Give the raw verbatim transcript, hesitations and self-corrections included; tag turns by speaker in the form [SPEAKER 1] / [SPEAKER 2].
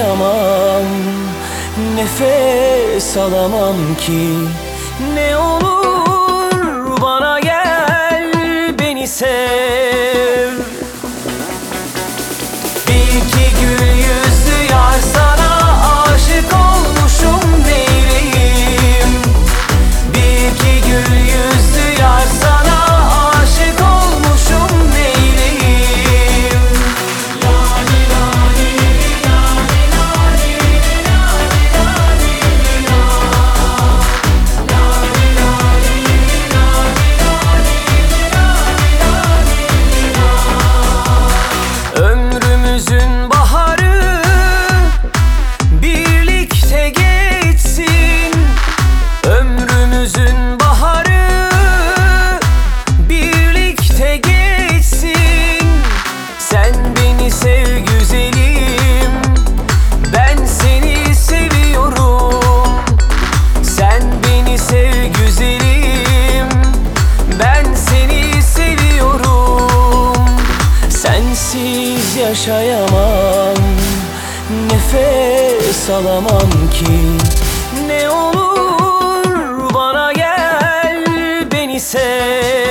[SPEAKER 1] yaşayamam, nefes alamam ki. Ne olur bana gel, beni sev. Bir iki gül yüzlü yar, sana aşık olmuşum neyleyim. Bir iki gül yüzlü yar, sana aşık olmuşum neyleyim. Lali lali lali lali lali lali la. Lali lali lali lali lali lali la. Ömrümüzün baharı birlikte geçsin. Ömrümüzün baharı birlikte geçsin. Sen beni sev güzelim, ben seni seviyorum. Sen beni sev güzelim, ben seni seviyorum. Sensiz yaşayamam, nefes alamam ki. Ne olur bana gel, beni sev.